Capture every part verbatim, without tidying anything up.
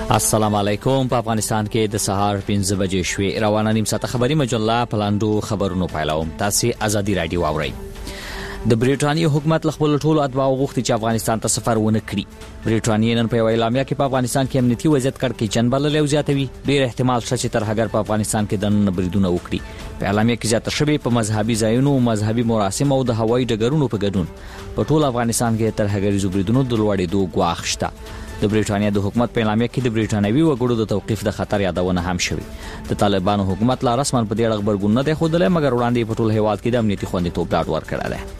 السلام علیکم. په افغانستان کې د سهار پنځه بجې شوې. روانه نیم ساعته خبري مجله پلاندو خبرونو پایلوم. تاسو ازادي رادیو اورئ. د بریټانیا حکومت له خپل ټولو اتباعو غوښتي چې افغانستان ته سفر ونه کړي. بریټانیا نن په اعلامیه کې په افغانستان کې امنیتي وضعیت کړکېچن بللی او زیاتوي. ډېر احتمال شته چې تر هغه په افغانستان کې د بریدونه وکړي. په اعلامیه کې زیاته شوی په مذهبي ځایونو، مذهبي مراسم او د هوایي ډګرونو په ګډون په ټول افغانستان کې تر هغه بریدونو د لوړېدو ګواښ شته. د بریټانیا د حکومت په اعلامیه کې د بریټانوي وګړو د توقيف د خطر یادونه هم شوی. د طالبانو حکومت لا رسماً په دې اړه خبرګون نه دی ښودلی، مګر وړاندې په ټول هیواد کې د امنیتي خوندیتوب ډاډ ورکړی دی.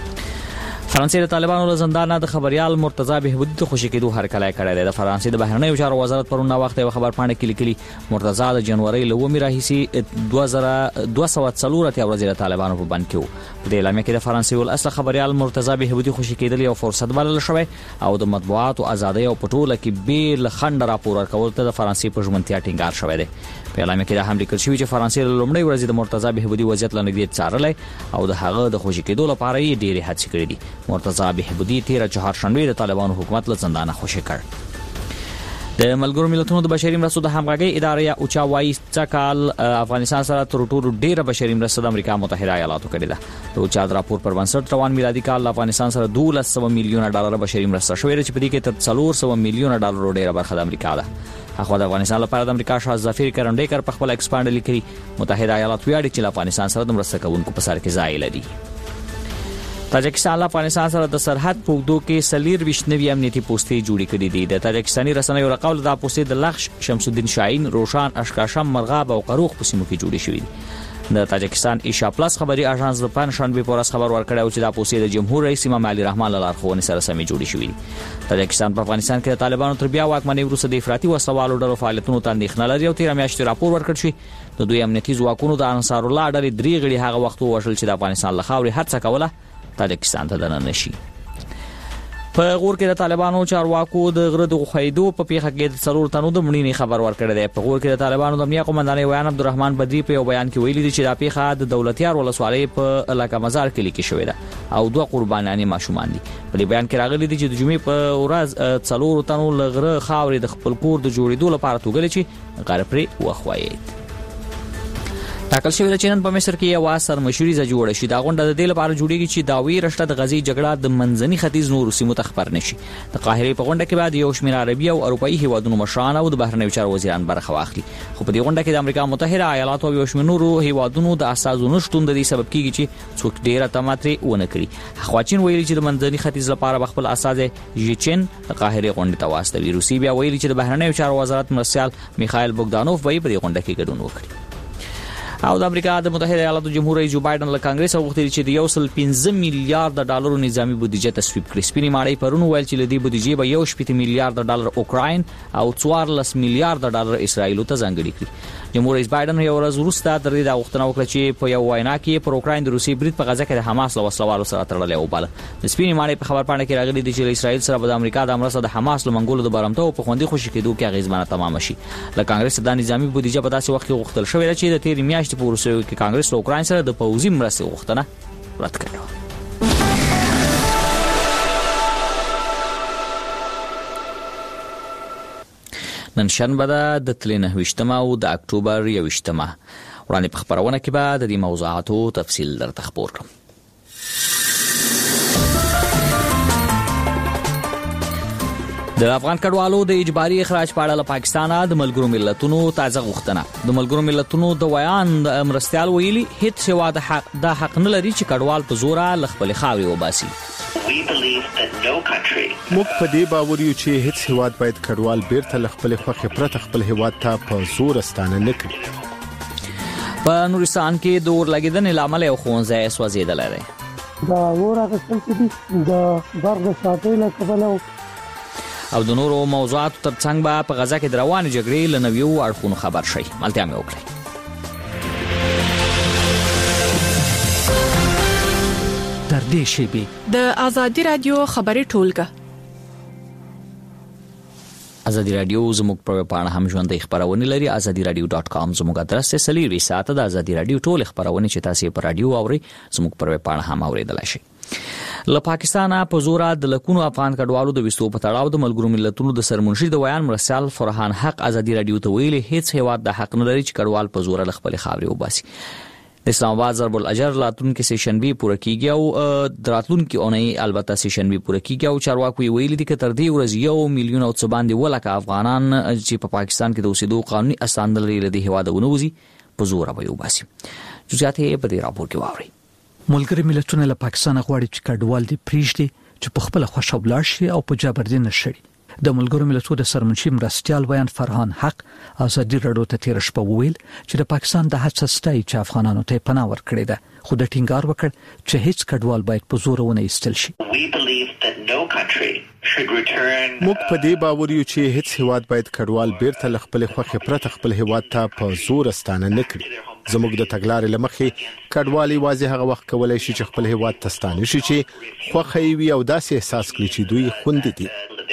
فرانسې د طالبانو له زندانه د خبريال مرتضی بهبودي ته خوشی کېدو هرکلی کړی دی. د فرانسې د بهرنیو چارو وزارت پرون وخت یو خبر پاڼه کې لیکلي مرتضی د جنوري له اوومې راهیسې دوه زره دوه سوه څلور اتیا ورځې د طالبانو په بند کې وو. په دې اعلامیه کې د فرانسې ول اصل خبريال مرتضی بهبودي خوشی کېدل یو فرصت بلل شوی او د مطبوعاتو ازادۍ او پټوله کې بیل خند راپور ورکول ته د فرانسې په ژمنتیا ټینګار شوی دی. په اعلامیه کې دا هم لیکل شوی چې فرانسې له لومړۍ ورځې د مرتضی بهبودي وضعیت لنډې څارلی او د هغه د خوشی کېدو لپاره یې ډېرې هڅې کړې دي. مرتضی بهبودي تیر چهارشنبه د طالبانو حکومت له زندانه خوشی کړ. د ملګرو ملتونو د بشري مرستو د همغږي ادارې یا اوچا وایي چې کال افغانستان سره تر ټولو ډیره بشري مرسته د امریکا متحده ایالاتو کړې ده. د اوچا د راپور پر بنسټ روان میلادي کال افغانستان سره دولس سوه میلیونه ډالر بشري مرسته شوې ده چې په دې کې تر څلور سوه میلیونه ډالر ډیره برخه د امریکا ده. اخو د افغانستان لپاره د امریکا شاه ظفیر کرنډیکر په خپل ایکسپانډ لیکلي متحده ایالات ویاړي چې افغانستان سره د مرسته کوونکو په سر کې ځای لري. تاجکستان له افغانستان سره د سرحد په اوږدو کې سلیر ویشنوي امنیتي پوستې جوړې کړې دي. د تاجکستاني رسنیو راقول دا پوستې د لخش، شمس الدین شاهین، روشان، اشکاشم، مرغاب او قروق په سیمو کې جوړې شوې دي. د تاجکستان ایشا پلس خبري اژانس د پنځشنبه په ورځ خبر ورکړی او چې دا پوستې د جمهور رئیس امام علي رحمان له لارښوونې سره سمې جوړې شوې دي. تاجکستان په افغانستان کې د طالبانو تر بیا واکمنۍ وروسته د افراطي وسوالو ډلو فعالیتونو ته اندېښنه لري او تېره میاشت راپور ورکړ شوی د دوی امنیتي ځواکونو د انصار الله ډلې درې غړي هغه وخت ووژل چې د افغانستان له خاورې هڅه کوله تاجکستان ته دننه نشي. په غور کې د طالبانو چارواکو د غره د غوښیدو په پیښه کې د څلور تنو د مړینې خبر ورکړی دی. په غور کې د طالبانو د امنیه قومندانۍ ویان عبدالرحمن بدری په یو بیان کې ویلي دي چې دا پیښه د دولتیار ولسوالۍ په علاقه مزار کې لیکل شوې ده او دوه قربانیان ماشومان دي. په دې بیان کې راغلي دي چې د جمعې په ورځ څلور تنو له غره خاورې د خپل کور د جوړېدو لپاره توګلې چې غره پرې وخوایید. ټاکل شوی د چینن په مصر کې یو اثر مشوريزه جوړه شي. دا غونډه د دې لپاره جوړیږي چې داوی رشته د غزي جګړه د منځني ختیځ نور سیمو ته خبر نشي. د قاهره په غونډه کې بعد یو شمېر عربي او اروپאי هیوادونو مشران او د بهرنیو چارو وزیران برخه واخلي. خو په دې غونډه کې د امریکا متحده ایالاتو او یو شمېر نورو هیوادونو د اساسونو شتون د دې سبب کیږي چې څوک ډیره تماتري ونه کړي. خواچین ویلي چې د منځني ختیځ لپاره خپل اساس یچن د قاهره غونډه ته واستوي. روسي بیا ویلي چې د بهرنیو چارو وزارت مرسیال میخائیل بوګدانوف به په دې غونډه کې ګډون وکړي. او د امریکا د متحده ایالاتو جمهور رئیس جو بایدن له کانګرس غوښتي چې د یو سل پنځه میلیارډ ډالرو نظامی بودیجه تصویب کړي. سپینې ماڼۍ پرون ویل چې لدی بودیجه به یو شپږ میلیارډ ډالر اوکراین او څوارلس میلیارډ ډالر اسرائیل ته ځانګړي کړي. جمهور رئیس بایدن یو ورځ وروسته د دې غوښتنه وکړه چې په یو وینا کې پر اوکراین د روسي برید په غزه کې د حماس له وسلوالو سره تړلې او بل. د سپینې ماڼۍ په خبر پاڼه کې راغلي دي چې اسرائیل سره د امریکا د امرسته د حماس له منګولو د برمته او په خوندي خوشی کېدو کې غیزمنه تمام شي. له کانګرس د نظامی بودیجه په داسې وخت کې غوښتل شوې چې د تیر میاشتې په وروستیو کې کانګرس له اوکراین سره د پوځي مرستې غوښتنه رد کړې وه. نن شنبه ده د تلې نهه ویشتمه او د اکتوبر یوویشتمه. وړاندې په خپرونه کې به د دې موضوعاتو تفصیل درته خپور کړم. د افغان کډوالو د اجباري اخراج په اړه له پاکستانه د ملګرو ملتونو تازه غوښتنه. د ملګرو ملتونو د ویان د مرستيال ویلي هیڅ هیواد حق د حق نه لري چې کډوال په زور له خپل خاورې وباسي. موږ په دې باور یو چې هیڅ هیواد باید کډوال بیرته له خپل خوښه پرته خپل هیواد ته په زور ستانه نه کړي. په نورستان کې د اور لګیدنې لامل یو ښوونځی سوځېدلی دی. دا اور اخیستل چې د برق د ساتۍ له کبله او د نورو موضوعاتو ترڅنګ به په غزه کې د روانې جګړې له نویو اړخونو خبر شئ. ملتیا مې وکړئ. تر دې شیبې د ازادي رادیو خبري ټولګه. ازادي رادیو زموږ په پاڼه هم ژوندۍ خبرونه لري. ازادي رادیو ډاټ کام زموږ ادرس دی. سلیری ساعت د ازادي رادیو ټول خبرونه چې تاسو په رادیو اوري زموږ په پاڼه هم اوریدلای شئ. له پاکستانه په زور د لکونو افغان کډوالو د وستو په تړاو د ملګرو ملتونو د سرمنشي د ویان مرسل فرحان حق ازادي رادیو ته ویلي هیڅ هیواد د حق نه لري چې کډوال په زور له خپل خاورې وباسي. د اسلام آباد ضرب الاجر لاتونکو سیشن بي پوره کیږي او دراتونکو اونۍ البته سیشن بي پوره کیږي او چارواکي ویلي دي چې تر دې ورځ یو میلیون او څه باندې ولکه افغانان چې په پاکستان کې د اوسېدو قانوني اساس لري له هیواد ونوزي په زور به وباسي. جزئیات یې په دې راپور کې واورئ. ملګری ملتونه له پاکستان غواړي چې کډوال دي پریږدي چې په خپل خوښه ولاړ شي او په جبردین نشړي. د ملګرو ملتونو د سرمنشي مرستيال ویان فرحان حق ازادي رادیو ته تیر شپه ویل چې د پاکستان د هڅه ستای چې افغانانو ته پناه ورکړي ده خو د ټینګار وکړ چې هیڅ کډوال باید په زور ونه ایستل شي. موږ په دې باور یو چې هیڅ هیواد باید کډوال بیرته خپل خوښه پرته خپل هیواد ته په زور ستانه نه کړي. زموږ د تګلارې لمخې کډوالي واضح هغه وخت کولای شي چې خپل هیواد ته ستانه شي چې خوښه وي او داسې احساس کړي چې دوی خوندي دي.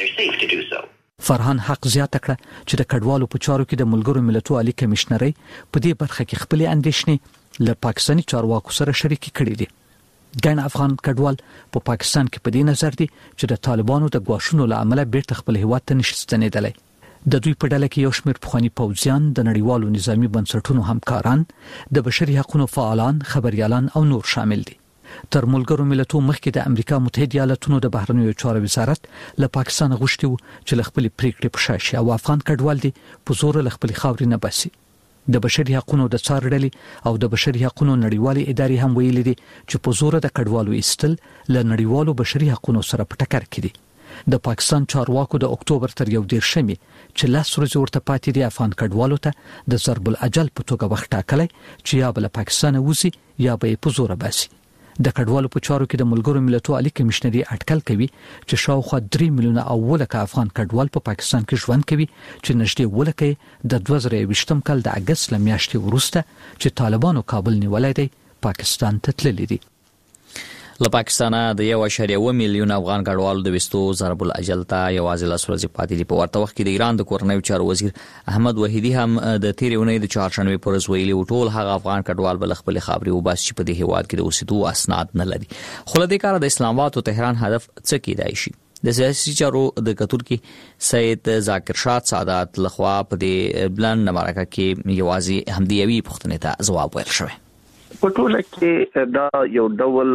فرحان حق زیاته کړه چې د کډوالو په چارو کې د ملګرو ملتونو عالی کمشنري په دې برخه کې خپل اندیشنې له پاکستاني چارواکو سره شریکي کړې دي. ګڼ افغان کډوال په پاکستان کې په دې نظر دي چې د طالبانو د غواښونو لامل بیرته خپل هیواد ته نشي ستنېدلای. د دوی په ډله کې یو شمېر پخوانی پوځیان د نړیوالو نظامی بنسټونو همکاران د بشري حقوقو فعالان خبريالان او نور شامل دي. تر ملګرو ملتونو مخکې د امریکا متحده ایالاتونو د بهرنیو چارو وزارت له پاکستان غوښتي و چې له خپل پریکړې په شاشه او افغان کډوال دي په زور له خپل خاورې نه باسي. د بشري حقوقو د څارډلې او د بشري حقوقو نړیوالې ادارې هم ویلي دي چې په زور د کډوالو ایستل له نړیوالو بشري حقوقو سره په ټکر کې دي. د پاکستان چارواکو د اکتوبر تر یو دیرشمې چې لاس ورځې ورته پاتې دي افغان کډوالو ته د ضرب الاجل په توګه وخت ټاکلی چې یا بل پاکستان وځي یا به په زور باسي. د کډوالو په چارو کې د ملګرو ملتونو عالی کمشنري اټکل کوي چې شاوخوا درې میلیونه او ولکه افغان کډوال په پاکستان کې ژوند کوي چې نږدې ولکه د دوه زره یوویشتم کال د اگست لمیاشتې وروسته چې طالبانو کابل نیولای دی پاکستان ته تللي دي. له پاکستانه د یو اعشاریه اوه میلیون افغان کډوالو د وستو ضرب الاجل ته یوازې لاس ورځې پاتې دي. په ورته وخت کې د ایران د کورنیو چارو وزیر احمد وحیدی هم د تیرې اونۍ د چهارشنبې پر ورځ ویلي ټول هغه افغان کډوال بل خپل خاورې وباسي چې په دې هیواد کې د اوسېدو اسناد نه لري. خو له دې کاره د اسلام آباد او تهران هدف څه کېدای شي؟ د سیاسي چارو د کتونکو سید ذاکر شاه سعادت لخوا په دې بلند مرکه کې یوازې همدیوي پوښتنې ته ځواب ورکړ شوی. په ټوله کې دا یو ډول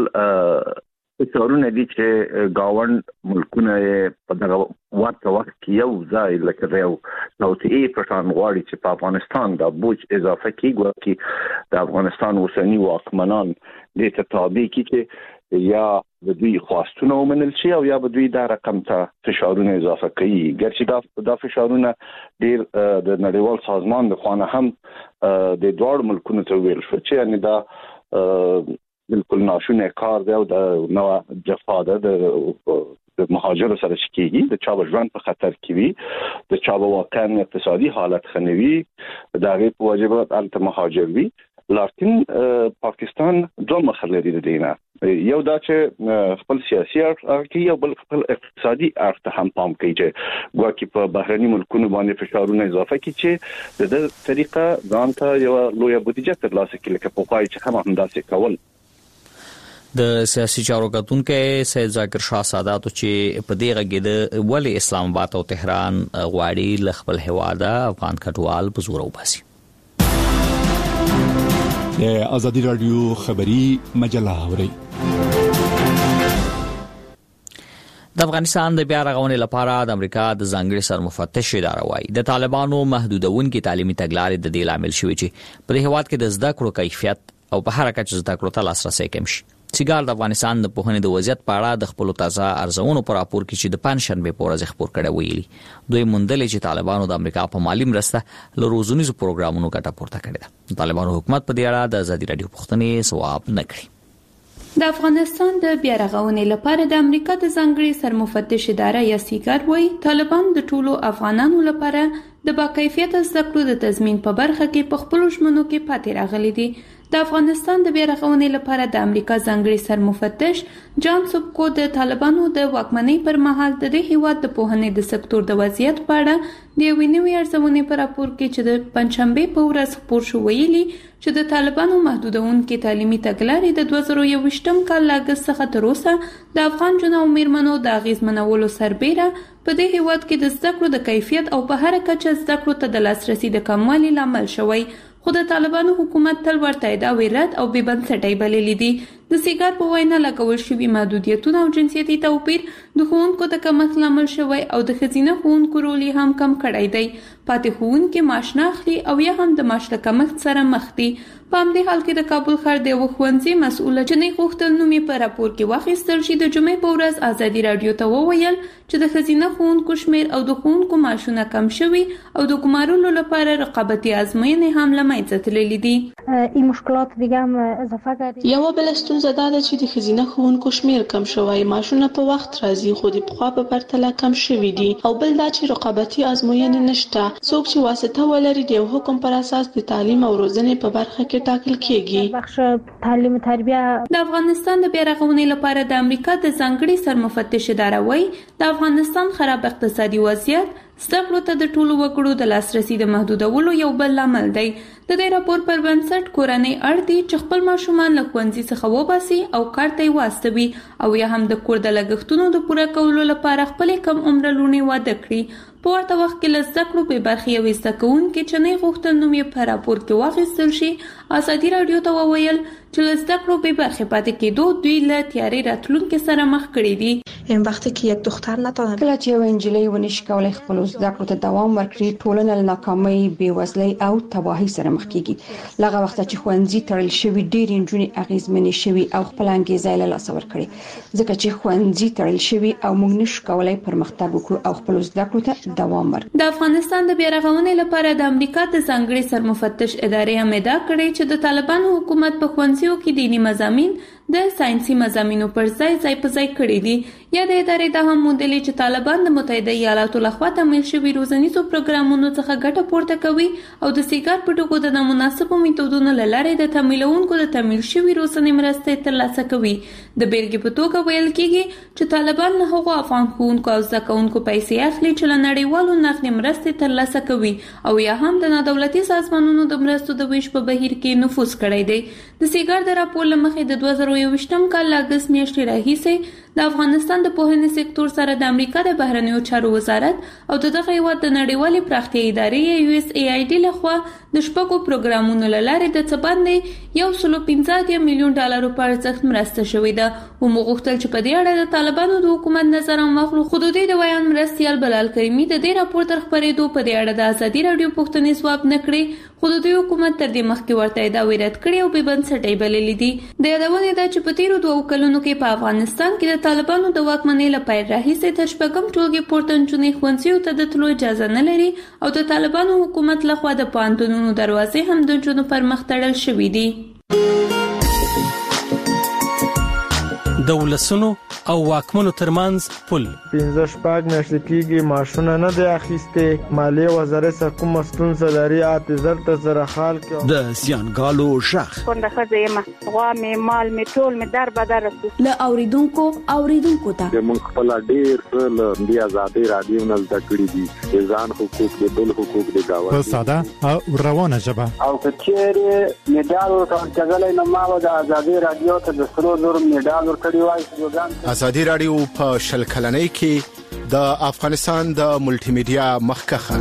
څورونه دي چې گاوند ملکونه په دغه وخت وخت کې یو ځای لکه یو توسعه پرتان غواړي چې په افغانستان د بوج اضافه کیږي چې د افغانستان اوسنی واکمنان د تطابق کې یا د دوی خواستونه ومنل شي او یا د دوی د رقم ته فشارونه اضافه کوي. ګرچې دا فشارونه ډیر د نړیوال سازمان د خوانه هم د دوړ ملکونو ته ویل شو چې یعنی دا بالکل ناشونه کار دی او د نو جفا ده د مهاجر سره شکیږي د چا ژوند په خطر کې وي د چا واقعا اقتصادي حالت خنوي دا غي په واجبات انت مهاجر وي. لکن پاکستان دوه مخه لري د دینه یو دا چې خپل سیاسي اړخ یو بل خپل اقتصادي اړخ ته هم پام کوي چې ګواکې په بهرني ملکونو باندې فشارونه اضافه کوي چې د دې طریقه ځان ته یو لوی بودیجه ترلاسه کړي لکه په پای چې هم همداسې کول. د سیاسي چارو کتونکو سید ذاکر شاه سعادت چې په دې غږ د ولی اسلام آباد او تهران غواړي ل خپل هواده افغان کډوال په زور وباسي. د ازادي رادیو خبری مجله اوري. د افغانستان د بیا رغونې لپاره د امریکا د ځانګړي سرمفتش اداره وايي د طالبانو محدودونکو تعلیمي تګلارې د دې لامل شوې چې په هیواد کې د زده کړو کیفیت او په هر کچه زده کړو ته لاسرسي کم شي. سیګار د افغانستان د پوهنې د وضعیت په اړه د خپل تازه ارزونو پر راپور کې چې د پنځشنبه په ورځ خبر کړه ویلي دوی مندلې چې طالبانو د امریکا په مالی مرسته له روزنیزو پروګرامونو ګټه پورته کړې ده. طالبانو حکومت په دې اړه د ازادي رادیو پوښتنې ځواب نه کړی. د افغانستان د بیا رغونې لپاره د امریکا د ځانګړي سرمفتش اداره یا سیګار وايي طالبان د ټولو افغانانو لپاره د باکیفیت زده کړو د تضمین په برخه کې په خپل ژمنو کې پاتې راغلي دي. د افغانستان د بیا رغونې لپاره د امریکا ځانګړي سرمفتش جان سوبکو د طالبانو د واکمنۍ پر مهال د دې هیواد د پوهنې د سکتور د وضعیت په اړه د یوې نوې ارزونې په راپور کې چې د پنځشنبې په ورځ خپور شو ویلي چې د طالبانو محدودونکو تعلیمي تګلارې د دوه زره یوویشتم کال له اګست څخه تر اوسه د افغان جنو او میرمنو د اغیزمنولو سربېره په دې هیواد کې د زده کړو د کیفیت او په هر کچه زده کړو ته د لاسرسي د کموالي لامل شوی. خو د طالبانو حکومت تل ورته ادعاوې رد او بې بنسټۍ بللې دي. د سیګار په وینا لګول شوي محدودیتونه او جنسیتي توپیر د ښوونکو د کمښت لامل شوی او د ښځینه ښوونکو رول یې هم کم کړی دی. پاتې ښوونکي معاش نه اخلي او یا هم د معاش له کمښت سره مخ دي. په همدې حال کې د کابل ښار د یوه ښوونځي مسؤله جنۍ غوښتل نوم یې په راپور کې واخیستل شي. د جمعې په ورځ ازادي راډیو ته وویل چې د ښځینه ښوونکو شمېر او د ښوونکو معاشونه کم شوي او د ګمارلو لپاره رقابتي ازموینې هم له منځه تللي دي. این مشکلات دیگه هم اضافه کردیم. یوه بله ستونزه دا ده چې د ښځینه ښوونکو شمېر کم شوی، معاشونه په وخت راځي خو د پخوا په پرتله کم شوي دي، او بل دا چې رقابتي ازموینې نشته. څوک چې واسطه ولري د یو حکم پر اساس د تعلیم او روزنې په برخه کې ټاکل کیږي. بخش تعلیم و تربیه د افغانستان د بیا رغونې لپاره د امریکا د ځانګړي سرمفتش اداره وایي د افغانستان خراب اقتصادي وضعیت زده کړو ته د ټولو وګړو د لاسرسي د محدودولو یو بل لامل دی. د دې راپور پر بنسټ کورنۍ اړ دي چې خپل ماشومان له ښوونځي څخه وباسي او کار ته یې واستوي او یا هم د کور د لګښتونو د پوره کولو لپاره خپلې کم عمره لوڼې واده کړي. په ورته وخت کې له زده کړو بې برخې یوې زده کوونکې چې نه غوښتل نوم یې په راپور کې واخیستل شي ازادي راډیو ته وویل چې له زده کړو بې برخې پاتې کېدو دوی له تیارې راتلونکي سره مخ کړي دي. این وقتی که یک دختر نتونه کله چې یو نجلۍ ونشي کولای خپل زده کړو ته دوام ورکړي، ټولنه له ناکامۍ، بېوزلۍ او تباهۍ سره مخ کیږي. لږه وخت چې ښوونځي تړل شوي، ډېرې نجونې اغېزمنې شوي او خپل انګېزه یې له لاسه ورکړې، ځکه چې ښوونځي تړل شوي او موږ نشو کولای پرمختګ وکړو او خپل زده کړو ته دوام ورکړو. د افغانستان د بیا رغونې لپاره د امریکا د ځانګړي سرمفتش ادارې هم ادعا کړې چې د طالبانو حکومت په ښوونځیو کې دیني مضامین د ساينسي مضامینو پر ځای ځای په ځای کړي دي. یا د ادارې دا هم موندلې چې طالبان د متحده ایالاتو لخوا تمویل شوي روزنیزو پروګرامونو څخه ګټه پورته کوي او د سیګار په ټکو د نامناسبو میتودونو له لارې د تمویلونکو د تمویل شوي روزنې مرستې ترلاسه کوي. د بیلګې په توګه ویل کېږي چې طالبان له هغو افغان ښوونکو او زده کوونکو پیسې اخلي چې له نړیوالو نقدي مرستې ترلاسه کوي او یا هم د نادولتي سازمانونو د مرستو د ویش په بهیر کې نفوذ کړی دی. د سیګار د راپور له مخې د دوه زره یوویشتم کال له اګست میاشتې راهیسې د افغانستان د پوهنې سکتور سره د امریکا د بهرنیو چارو وزارت او د دغه هیواد د نړیوالې پراختیا ادارې یو اس ای آی ډي لخوا د شپږو پروګرامونو له لارې د څه باندې یو سل پنځه اتیا میلیون ډالرو په ارزښت مرسته شوې ده. ومو غوښتل چې په دې اړه د طالبانو د حکومت نظر هم واخلو. خو د دوی د بیان مرستیال بلال کریمي د دې راپور تر خپرېدو په دې اړه د ازادي راډیو پوښتنې ځواب نه کړې، خو د دوی حکومت تر دې مخکې ورته ادعاوې رد کړې او بې بنسټۍ بللې دي. د یادونې ده چې په تېرو دوو کلونو کې په افغانستان کې د طالبانو د واکمنۍ له پیل راهیسې تر شپږم ټولګي پورته نجونې ښوونځیو ته د تلو اجازه نه لري او د طالبانو حکومت لخوا د پوهنتونونو دروازې هم د نجونو پر مخ تړل شوي دي. د ولسونو او واکمنو ترمنځ پل پنځه شپږ میاشتې کېږي معاشونه نه دی اخیستې. مالیې وزارت سره کومه ستونزه لري اته زر ته زره خال کې د زیانګالو شخ کونډه ښځه یم، غوا مې مال مې ټول مې در بدر رسو له اوریدونکو اوریدونکو ته موږ خپل ډېر څه له دې ازادي راډیو نه زده کړي دي، د ځان حقوق د بل حقوق د گاونډي په ساده او روانه ژبه. او کچېره میډال ورکړل نو ما د ازادي راډیو ته د سرو زر میډال ورکړی وای. ازادي راډیو په شل کلنۍ کې د افغانستان د ملټي میډیا مخکخه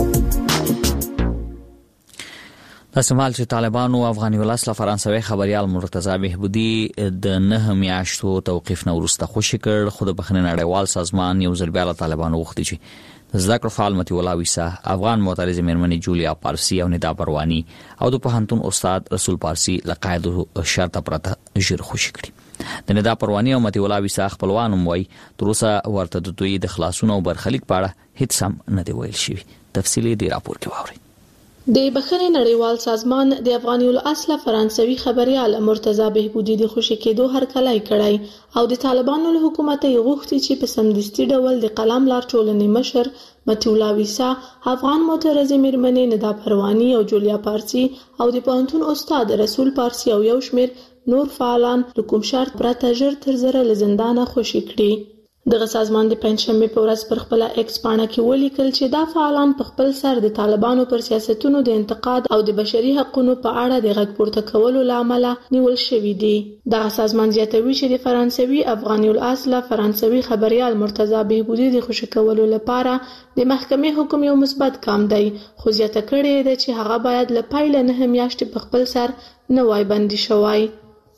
د سمال چې طالبانو افغاني ولس له فرانسوي خبريال مرتضی بهبودي د نه میاشتو توقيف نه ورسته خوشی کړ، خو د بخښنې نړیوال سازمان یو ځل بیا له طالبانو وغوښتي چې د زده کړو فعال متي ولا ویسا افغان معترض میرمنې جولیا پارسی او ندا پروانی او د پوهنتون استاد رسول پارسی لقاید شرط پرته ژر خوشی کړي. د ندا پروانی او متي ولا ویسا خپلوان موي تر اوسه ورته د دوی د خلاصونو او برخلیک په اړه هیڅ هم نه دی ویل شوی. تفصیلی دی راپور کې واوري. د بخښنې نړیوال سازمان د افغاني الاصله فرانسوي خبريال مرتضی بهبودي د خوشی کېدو هرکلی کړی او د طالبانو له حکومت یې غوښتي چې په سمدستي ډول د قلم لار ټولنې مشر متي الله ویسا، افغان معترضې میرمنې ندا پروانی او جولیا پارسی او د پوهنتون استاد رسول پارسی او یو شمیر نور فعالان د کوم شرط پرته ژر تر ژره له زندانه خوشي کړي. دغه سازمان د پنځشنبه په ورځ پر خپل ایکس پاڼه کې ولیکل چې دا فعالان په خپل سر د طالبانو پر سیاستونو د انتقاد او د بشري حقوقو په اړه د غږ پورته کولو لامل نیول شوی دی. دغه سازمان زیاتوي چې د فرانسوي افغاني الاصله فرانسوي خبريال مرتضی بهبودي د خوشی کولو لپاره د محکمې حکم یو مثبت ګام دی، خو زیاته کړې ده چې هغه باید له پیل نه میاشتې په خپل سر نه وای بندي شوی.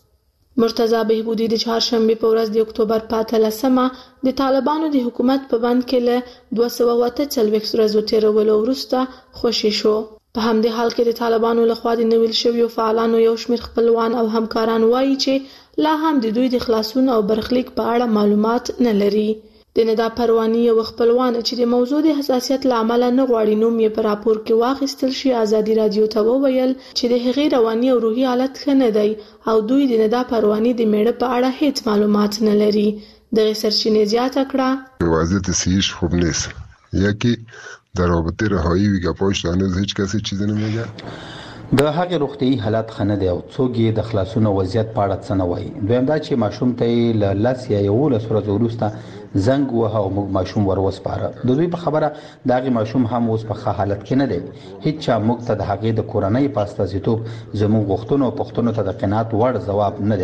مرتضی بهبودي د چهارشنبه په ورځ د اکتوبر په اتلسمه د طالبانو د حکومت په بند کې له دوه سوه او اته څلوېښت ورځو تیرولو وروسته خوشي شو. په همدې حال کې د طالبانو لخوا د نیول شویو فعالانو یو شمېر خپلوان او همکاران وایي چې لا هم د دوی د خلاصون او برخلیک په اړه معلومات نه لري. د ندا پروانی یو خپلوان چې د موضوع د حساسیت لامل نه غواړي نوم یې په راپور کې واخیستل شي ازادي رادیو ته وویل چې د هغې رواني او روحي حالت ښه نه دی او دوی د ندا پروانی د میړه په اړه هیڅ معلومات نه لري. دغه سرچینې زیاته کړه وضعیت صحیح خوب نیست، یکی در رابطه رهایی ویگاپاش هنوز هیچ کسی چیزی نمیگه. د هغې روغتیايي حالت ښه نه دی او څوک یې د خلاصون وضعیت په اړه څه نه وایي. دویم دا چې ماشوم ته یې له لس یا یولس ورځو وروسته زنګ ووهه او موږ ماشوم ور وسپاره. د دوی په خبره د هغې ماشوم هم اوس په ښه حالت کې نه دی. هیڅ چا موږ ته د هغې د کورنۍ په استازیتوب زموږ غوښتنو او پوښتنو ته د قناعت وړ ځواب نه دی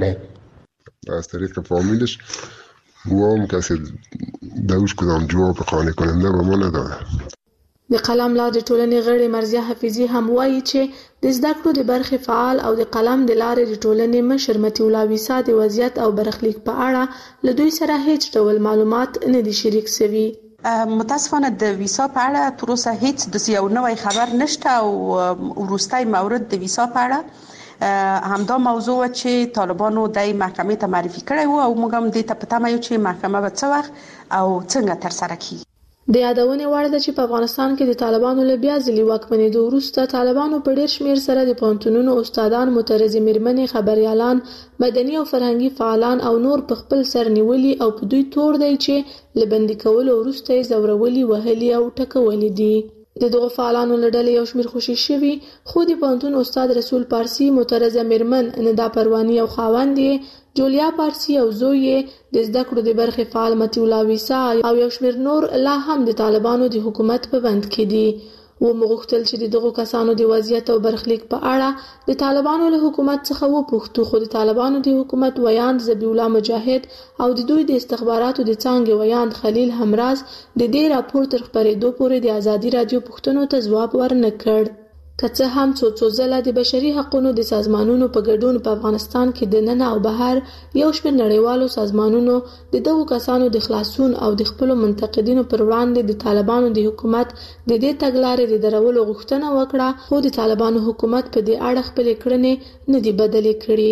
راکړی. از طریق فامیلش گوام کسی دوش کدام جواب قانع کننده به ما نداده. د قلم لار د ټولنې غړي مرزیه حفیظي هم وایي چې د زده کړو د برخې فعال او د قلم د لارې د ټولنې مشر متي الله ویسا د وضعیت او برخلیک په اړه له دوی سره هیڅ ډول معلومات نه دي شریک شوي. متاسفانه د ویسا په اړه تر اوسه هیڅ د یو نوې خبر نشته او وروستي مورد د ویسا په اړه همدا موضوع چې طالبانو د محکمې ته معرفي کړی وو او موږ هم دې ته په تمه یو چې محکمه به څه وخت او څنګه ترسره کیږي. د یادونې وړ ده چې په افغانستان کې د طالبانو له بیا ځلې واکمنېدو وروسته طالبانو په ډېر شمېر سره د پوهنتونونو استادان، معترضې میرمنې، خبریالان، مدني او فرهنګي فعالان او نور په خپل سر نیولي او په دوی تور دی چې له بندي کولو وروسته یې ځورولي، وهلي او ټکولي دي. د دغو فعالانو له ډلې یو شمېر خوشي شوي، خو د پوهنتون استاد رسول پارسی، معترضه میرمن ندا پروانی او خاوند یې جولیا پارسی او زوی یې د زده کړو د برخې فعال متي الله ویسا او یو شمېر نور لا هم د طالبانو د حکومت په بند کې دي. و مغوښتل چې د دغو کسانو د وضعیت او برخلیک په اړه د طالبانو له حکومت څخه وپوښتو، خو د طالبانو د حکومت ویاند ذبیح الله مجاهد او د دوی د استخباراتو د څانګې ویاند خلیل همراز د دې راپور تر خپرېدو پورې د ازادي رادیو پوښتنو ته ځواب ورنه کړ. که څه هم څو څو ځله د بشري حقوقو د سازمانونو په ګډون په افغانستان کې د نن او بهر یو شمېر نړیوالو سازمانونو د دغو کسانو د خلاصون او د خپلو منتقدینو پر وړاندې د طالبانو د حکومت د دې تګلارې د درولو غوښتنه وکړه، خو د طالبانو حکومت په دې اړه خپلې کړنې نه دي بدلې کړې.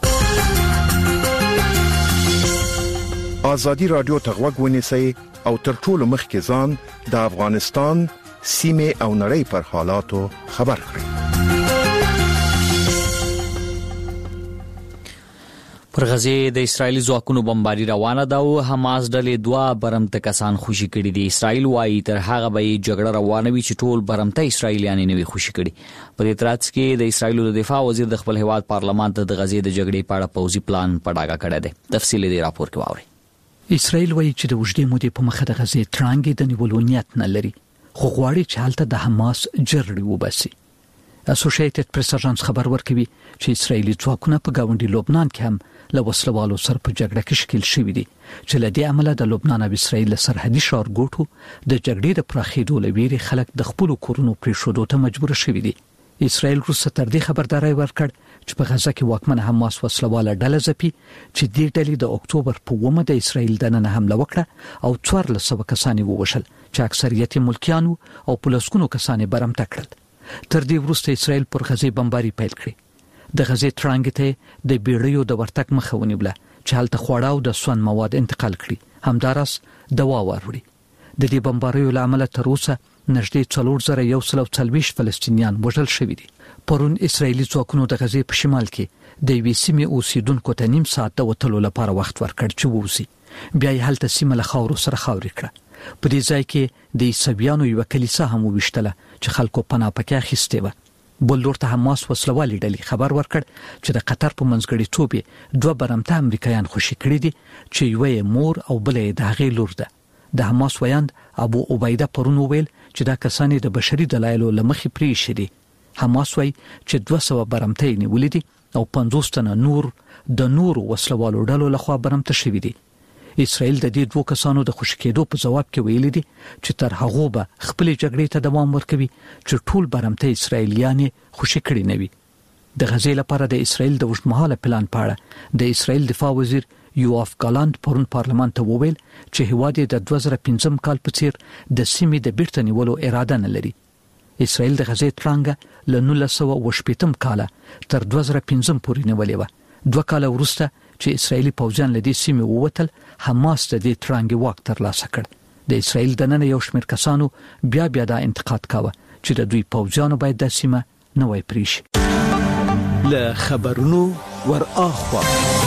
ازادي رادیو ته غوږ ونیسئ او تر ټولو مخکې ځان د افغانستان سیمه او نړۍ پر حالاتو خبر کړئ. پر غزه د اسرایلی ځواکونو بمباري روانه ده او حماس ډلې دوه برمته کسان خوشي کړي دي. اسرایل وايي تر هغه به جګړه روانه وي چې ټول برمته اسرایلیان نه وي خوشي کړي. په دې ترڅ کې د اسرایل د دفاع وزیر د خپل هیواد پارلمان ته د غزه د جګړې په اړه پوځي پلان پډاګه کړی دی. تفصیل دې راپور کې واوري. اسرایل وايي چې د وژدې مودې په مخه د غزه ترانګې د نیولو نیت نه لري، خو غواړي چې هلته د حماس جرړې وباسي. اسوسییټډ پریس اژانس خبر ورکوي چې اسرایلی ځواکونه په گاونډي لبنان کې هم له وسلوالو سره په جګړه کې شکیل شوي دي چې له دې عمله د لبنان او اسرایل سرحدي ښارګوټو د جګړې د پراخېدو له ویرې خلک د خپل کورونو پریښودو ته مجبور شوي دي. اسرایل وروسته تر دې خبرداري ورکړ چې په غزه کې واکمن حماس وسلواله ډله ځپي چې دې ډلې د اکتوبر په اوومه د اسرایل دننه حمله وکړه او څوارلس سوه کسان ووژل چې اکثریت ملکیانو او پولیسونو کسان برمته کړل. تر دې وروسته اسرایل پر غزه بمباري پیل کړې. د غزه ترانګ ته د بیړیو د ورتګ مخه ونیوله چې هلته خواړه او د سون مواد انتقال کړي، همدارس دوا وروړي. د دې بمباریو له امله تر اوسه نږدې څلور زره یو سل او څلوېښت فلسطینیان وژل شوي دي. پرون اسرایلی ځواکونو د غزې په شمال کې د یوې سیمې اوسیدونکو ته نیم ساعت د وتلو لپاره وخت ورکړ چې ووځي. بیا یې هلته سیمه له خاورو سره خاورې کړه. په دې ځای کې د عیسویانو یوه کلیسا هم وویشتله چې خلکو پناه پکې اخیستې وه. بل لور ته حماس وسلوالې ډلې خبر ورکړ چې د قطر په منځګړیتوب یې دوه برمته امریکایان خوشي کړي دي چې یوه یې مور او بله یې د هغې لور ده. د حماس ویاند ابو عبیده پرون وویل چې دا کسان د بشري دلایلو له مخې پرېښي دي. حماس وایي چې دوه سوه برمته یې نیولي دي او پنځوس تنه نور د نورو وسلوالو ډلو لخوا برمته شوي دي. اسرائیل د دې دوه کسانو د خوشي کېدو په جواب کې ویلي دي چې تر هغه به خپل جګړې ته دوام ورکوي چې ټول برمته اسرائیلیان خوشي کړي نه وي. د غزې لپاره د اسرائیل د اوږدمهاله پلان په اړه د اسرائیل دفاع وزیر یوآف ګالانت پرون پارلمان ته وویل چې هیواد د دوه زره پنځم کال په څیر د سیمې د بیرته نیولو اراده نه لري. اسرائیل د غزې ترانګه له نولس سوه اوه شپېتم کاله تر دوه زره پنځم پورې نیولې وه. دوه کاله وروسته چې اسرائیلي پوځیان له دې سیمې ووتل، حماس د دې ترانګې واک ترلاسه کړ. د اسرائیل دننه یو شمېر کسانو بیا بیا دا انتقاد کاوه چې د دوی پوځیانو باید د سیمه نه وای پرېږي. له خبرونو ور اخوا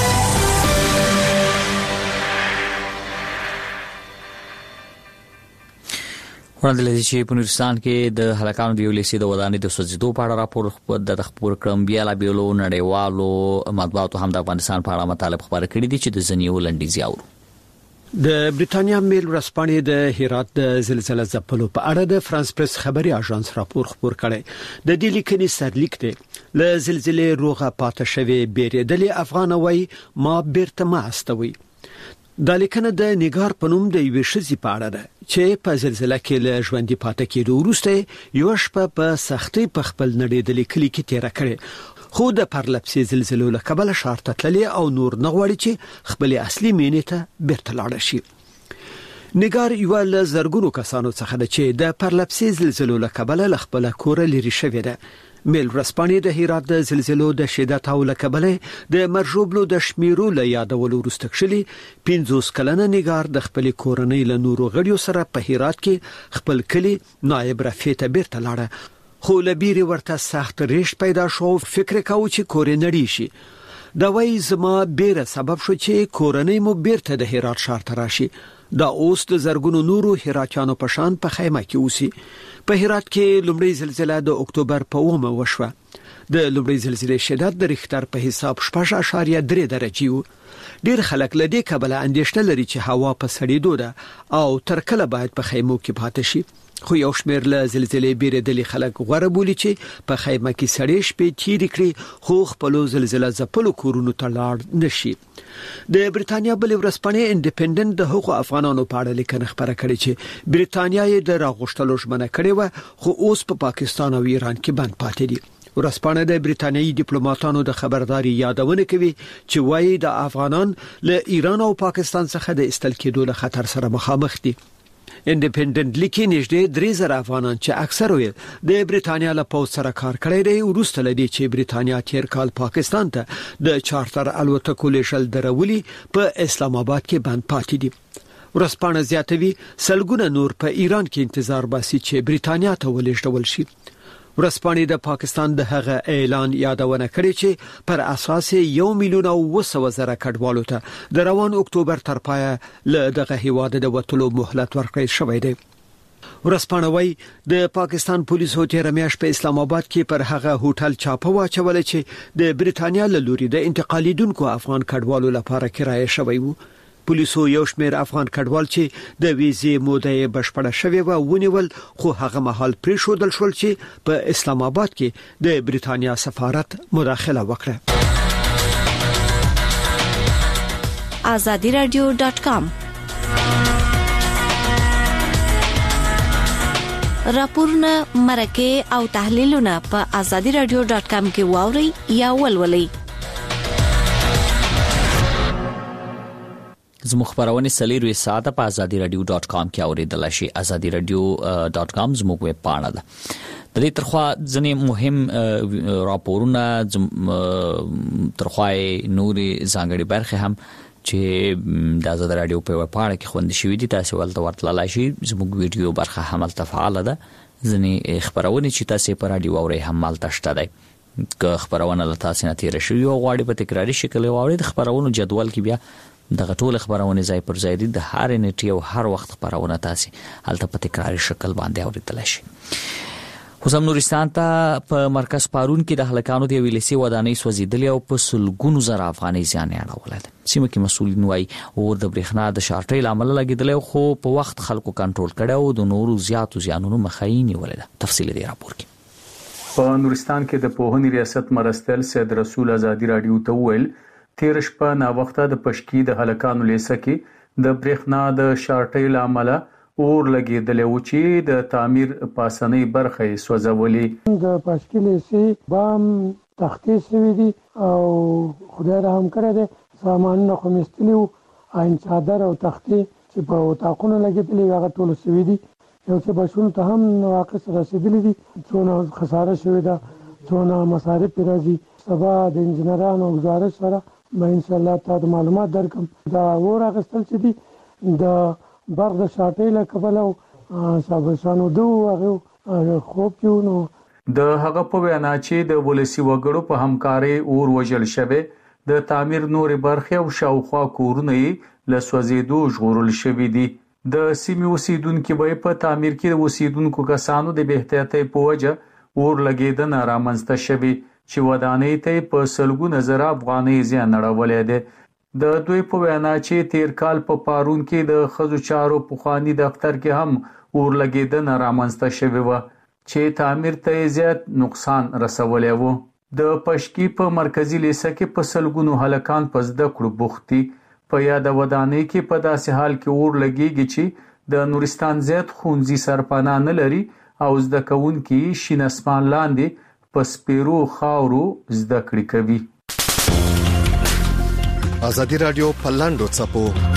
وړاندې لدی چې په نورستان کې د هلاکانو د یو لیسې د ودانۍ د سوځېدو په اړه راپور د خبر کړم. بیا لا بیلو نړیوالو مطبوعاتو هم د افغانستان په اړه مطالب خبره کړې دي چې د زنیو لنډیزي اورو. د بریتانیا میل ورځپاڼې د هرات د زلزلې ځپلو په اړه د فرانس پریس خبري اژانس راپور خبر کړي. د دې لیکنې سرلیک دی: له زلزلې روغه پاتې شوی بیرېدلې افغان وای ما بیرته ما استوي. د لیکنه د نګار پنوم د یوې شذې په اړه ده چې په زلزلې کې له ژوندۍ پاتې کېدو وروسته یو شپه په سختۍ په خپل نړیدلې کلی کې تیر کړي، خو د پرلپسې زلزلو له کبله ښار ته تللی او نور نه غواړي چې خپل اصلي مینې ته بیرته لاړ شي. نګار یو له زرګونو کسانو څخه ده چې د پرلپسې زلزلو له کبله له خپل کور لري شوی ده. میل ورځپاڼې د هرات د زلزلو د شدت او له کبله د مرجوبلو د شمیرو له یادولو وروسته کښلي پنځوس کلنه نګار د خپل کورنۍ له نورو غړیو سره په هرات کې خپل کلی نایب رفیع ته بیرته لاړه، خو له بیرې ورته سخت ریښ پیدا شو. فکر کاوه چې کورې نړۍ شي. دا وایي زما بیره سبب شو چې کورنۍ مو بیرته د هرات ښار ته راشي. دا اوس د زرګونو نورو هراتیانو په شان په خیمه کې اوسي. په هرات کې لومړی زلزلہ د اکتوبر په اومه وشوه. د لومړی زلزلې شدت د ریختر په حساب شپږ اعشاریه درې درجې و. ډیر خلک له دې کبله اندېښنه لري چې هوا په سړېدو ده او تر کله باید په خیمو کې پاتې شي. خو یو شمېر له زلزلې بیرېدلي خلک غوره بولي چې په خیمه کې سړې شپې تیرې کړي خو خپلو زلزله ځپلو کورونو ته لاړ نشي. د بریتانیا بلې ورځپاڼې انډیپندنت د هغو افغانانو په اړه لیکنه خبره کړې چې بریتانیا یې د راغښتلو ژمنه کړې وه، خو اوس په پا پاکستان او ایران کې بند پاتې دي. ورځپاڼه د بریتانیایي ډیپلوماټانو د خبرداري یادونه کوي چې وایي د افغانان له ایران او پاکستان څخه د استل کېدو له خطر سره مخامخ دي. انډیپندنت لیکي نږدې درې زره افغانان چې اکثر یې د بریتانیا له پوځ سره کار کړی دی وروسته لدی چې بریتانیا تیر کال پاکستان ته د چارټر الوتکو لیږل درولي په اسلام آباد کې بند پاتې دي. ورځپاڼه زیاتوي سلګونه نور په ایران کې انتظار باسي چې بریتانیا ته ولېږدول شي. ورځپاڼې د پاکستان د هغه اعلان یادونه کړې چې پر اساس یو میلیون او وسو زره کډوالو ته د روان اکتوبر تر پایه له دغه هیواد د وټلو مهلت ورکړی شوی دی. ورځپاڼه وايي د پاکستان پولیسو تیر میاشت په اسلام آباد کې پر هغه هوټل چاپه واچول چې د بریتانیا له لوري د انتقالیدونکو افغان کډوالو لپاره کرایه شوی وو. پولیسو یو شمېر افغان کډوال چې د ویزې موده بشپړه شوې و ونیول، خو هغه مهال پریښودل شول چې په اسلام آباد کې د بریتانیا سفارت مداخله وکړه. azadi radio dot com راپورونه مرکه او تحلیلونه په azadi radio dot com کې واوري یا ولولئ. زموږ خبرونه سلیروي ساعته په azadi radio dot com کې اوریدل شي. azadi radio dot com زموږ ویب پاڼه ده. د دې ترخوا ځنې مهم راپورونه ترخوا نوري ځانګړي برخه هم چې د آزاد رادیو په پاڼه کې خوندې شوې دي. تاسو ولته ورتللای شئ. زموږ ویډیو برخه حمل تفعال ده. ځنې خبرونه چې تاسو په رادیو اوري حمل تشته ده. که خبرونه له تاسو نه تیر شي او غواړي په تکراری شکل واوري د خبرونو جدول کې بیا د غټول خبرونه ځای پر ځای دي د هر نیټي او هر وخت خبرونه تاسو هلته په تکراری شکل باندې اوریدل شي. حسام نورستان ته په مرکز پارون کې د هلکانو د ویلسي ودانۍ سوځیدلې او په سلګونو زره افغانۍ زیان اړول. سیمه کې مسولین وایي او د برېښنا د شارټۍ لامل لګیدل خو په وخت خلکو کنټرول کړي او د نورو زیاتو زیانونو مخاینه ولله. تفصیل دی راپور کې. په نورستان کې د پوهنې ریاست مرستل سید رسول ازادي رادیو ته ویل تیر شپه نا وخته د پشکی د هلکانو لیسه کې د برېښنا د شارټۍ لامل اور لګیدل او چې د تعمیر پاسنۍ برخه سوځولې. د پشکی لیسه بام تختې سوي دي او خدای رحم کړی دی سامان نه خمستلیو عین چادر او تختې چې په وتاقونو لګیدلې هغه ټول سوي دي. یو څه بشون ته هم نواقص رسیدلې دي. څونه خساره شوې ده څونه مصارف راځي. سبا د انجنیرانو گزارش سره به ان شاء الله تاسو معلومات درکم. دا اور اغستل چې دي د برق د شاټۍ له کبله او صابرشانو دوه هغه خوب کېونو د هغه په وینا چې د ولسی وګړو په همکارۍ اور وژل شوه. د تعمیر نور برخه او شاوخوا کورونه له سوځېدو ژغورل شوې دي. د سیمې اوسیدونکو به په تعمیر کې د اوسیدونکو کسانو د بهترۍ په وجه اور لګیدنه رامنځته شوه چې ودانۍ ته په سلګونه زره افغانۍ زیان اړولې ده. د دوی په وینا چې تیر کال په پا پارون کې د خزو چارو پخوانی دفتر کې هم اور لګیدنه رامنځته شوه و چې تعمیر ته زیات نقصان رسولې و. د پشکی په مرکزی لیسه کې په سلګونو هلکان په زده کړو بوختي. په یاد ودانۍ کې په داسې حال کې اور لګیږي چې د نورستان زیات خونځي سرپانا نه لري او زده کوونکي شین اسمان لاندې په سپیرو خاورو زده کړې کوي. آزادی رادیو پرلاندو چپو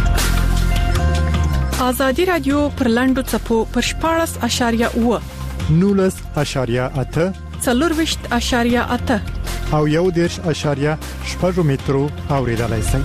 آزادی رادیو پرلاندو چپو پر شپاړس اشاریه اوه نولس اشاریه اته څلورويشت اشاریه اته او یو دیرش اشاریه شپږ مترو اوریدلای شئ.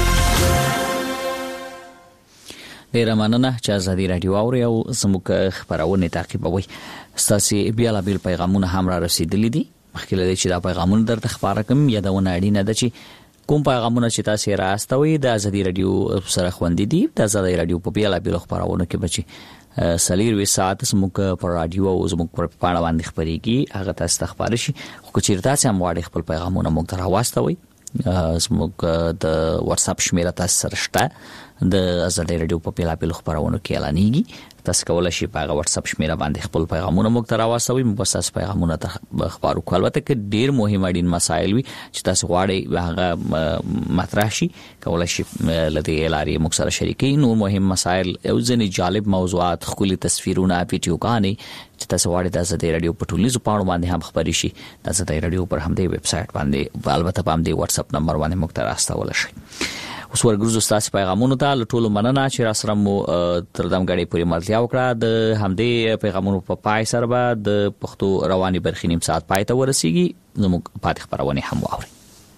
ډیر مننه چې آزادی رادیو اوري او زموږ خبرونه تعقیبوي. ستاسو بیل بیل پیغامونه هم را رسیدلي دي. مخکې لدی چې دا پیغامونه درته خبره کوم یادونه اړینه ده چې کوم پیغامونه چې تاسو راستوي د آزادی رادیو سره خوندې دي. د آزادی رادیو په بیل بیل خبرونه کې بچي سلیر وی ساعت زموږ پر رادیو او زموږ پر پاڼه باندې خبريږي. هغه تاسو ته خبر شي خو چې تاسو هم واړی خپل پیغامونه موږ ته راوستوي. زموږ د واتس اپ شمیره تاسو سره شته. د آزادی رادیو په بیل بیل خبرونه کې اعلانېږي. تاسو کولای شئ په واتس اپ شمیره باندې خپل پیغامونه موږ ته راوستوي. موږ تاسو پیغامونه ته خبرو کول البته کې ډیر مهم اړین مسایل وي چې تاسو غواړئ هغه مطرح شي. کولای شئ لدی لاري موږ سره شریکي. نو مهم مسایل او ځینې جالب موضوعات خولي تصویرونه ویډیوګانې چې تاسو غواړئ د آزادی رادیو په ټولنیزو پاڼو باندې هم خبري شي. د آزادی رادیو پر همدې ویب سټ باندې البته په همدې واتس اپ نمبر باندې موږ ته راستول شي. اوس ورګرځو تاسو پیغامونه ته لټول مننه چې را سره مو تر دم غړي پوری ملتیا وکړه. د همدې پیغامونو په پای سره به د پښتو رواني برخې نیم ساعت پای ته ورسیږي. زموږ پاتې خبرونه هم واوري.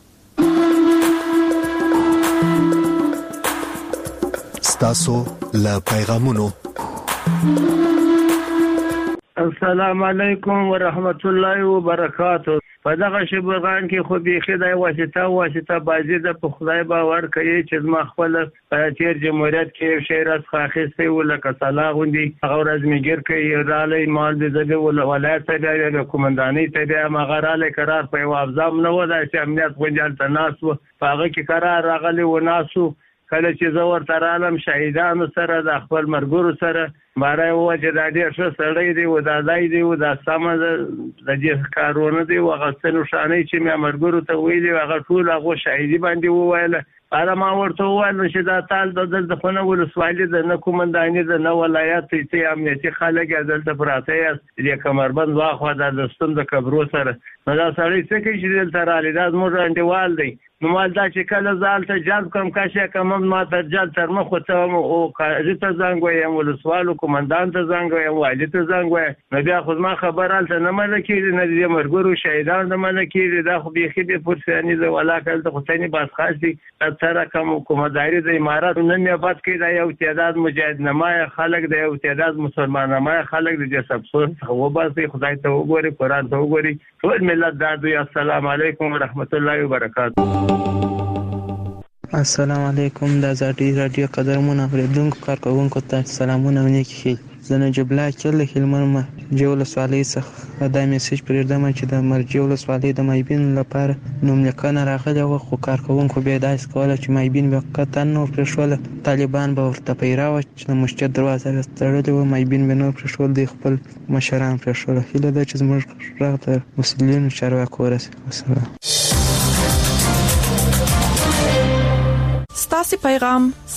ستاسو له پیغامونو. السلام علیکم ورحمت الله وبرکاته. په دغه شبرغان کې خو بيخي د واسطه واسطه بازي د په خدای باور کوي چې ما خپل تیر جمهوریت کې شهرت خاخسته ولکه صلاح غوندي هغه ورځ میګر کوي رالې مال د زګ ولایت ته د کومنداني ته د مغراله قرار په وابزام نه ودا چې امنیت غونډال تناس هغه کې قرار راغلی و ناسو کله چې زور تر عالم شهیدانو سره د خپل مرګورو سره ماره وجه د دې څه سړی دی و د دای دی و د سم د دې کارونه دی وغستنو شانې چې مې مرګورو ته ویلي هغه ټول هغه شهیدی باندې وویل. اره ما ورته وویل چې دا تال د د خونه ولسوالۍ د نه کومنداني د نه ولایت ته امنیتي خلک دلته پراته دي کمربند واخو د ستوند کبرو سره نو دا سړی څه کوي چې دلته رالی دا زموږ انډیوال دی نو مال دا چې کله ځال ته جلب کم کاشه کم ما تر جل تر مخ ته او قاضي ته زنګ وایم ولسوالو کمانډان ته زنګ وایم والي ته زنګ وایم نو بیا خو ما خبر الته نه مله کېږي نه دې مرګورو شهیدان نه مله کېږي دا خو بيخي به پرسانی زه ولا کله ته خدای باز خاصي تر کوم کومداري د امارات نه مې بات کې دا یو تعداد مجاهد نمای خلک د یو تعداد مسلمان نمای خلک د جسب سو خو بس خدای ته وګوري قران ته وګوري ټول ملت دا دوی السلام علیکم ورحمت الله وبرکاته السلام علیکم د ازادي رادیو قدرمن اوریدونکو کارکونکو ته سلامونه ونیکي زنه جبلا کله هلمن جوله سوالي څخه دا میسج پرېږدم چې د مرجوله سوالي د مایبین لپاره نوم لیکنه راغلی و خو کارکونکو به داس کوله چې مایبین وقتا نو پرشول طالبان به ورته پیراو چې د مسجد دروازه تړلې و مایبین به نو پرشول د خپل مشران پرشول هله د چې زموږ راغ ته مسلمانانو چارواکو ورسې ستاسو پیغام